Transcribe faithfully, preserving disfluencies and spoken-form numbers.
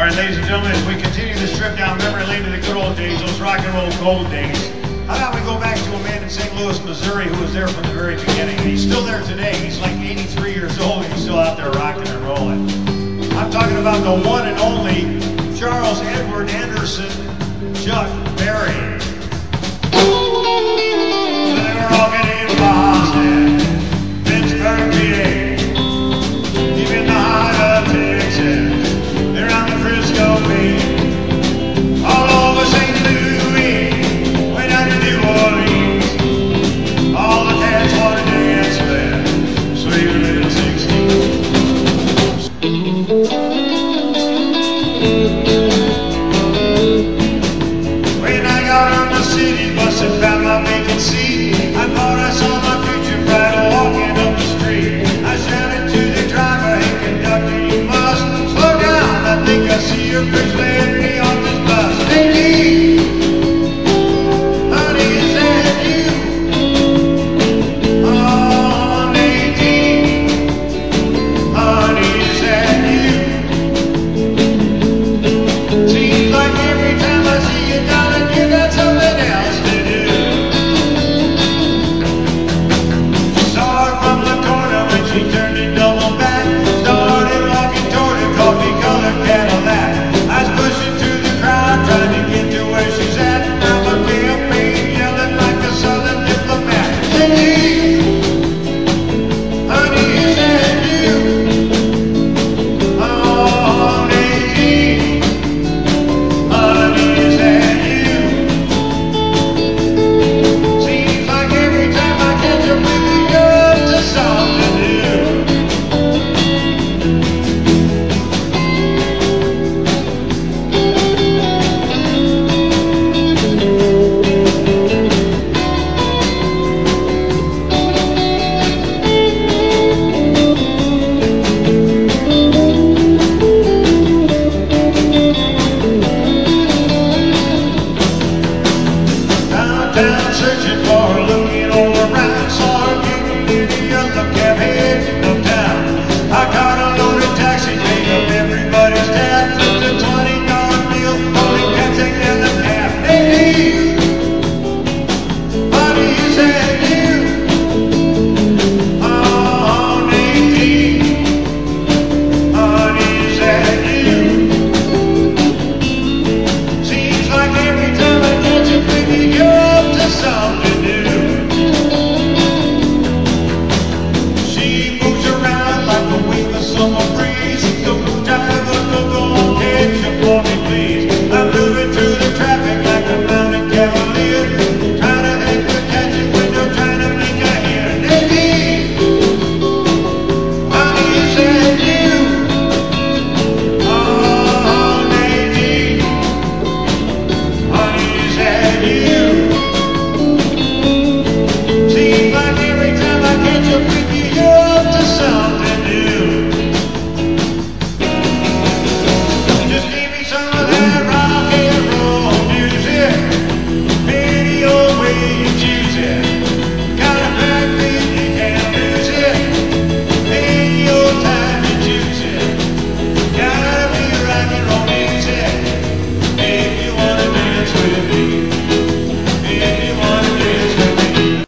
All right, ladies and gentlemen, as we continue this trip down memory lane to the good old days, those rock and roll gold days, how about we go back to a man in Saint Louis, Missouri, who was there from the very beginning. And he's still there today. He's like eighty-three years old, and he's still out there rocking and rolling. I'm talking about the one and only Charles Edward Anderson Chuck Berry. They were rocking in Boston, Pittsburgh, P A, deep in the heart of Texas, around the Frisco Bay, all over Saint Louis, way down to New Orleans. All the cats want to dance there, sweet little sixteen. When I got on the city bus and found my vacant seat, I thought I saw my future bride walking up the street. I shouted to the driver, "Hey conductor, you must slow down. I think I see your bridge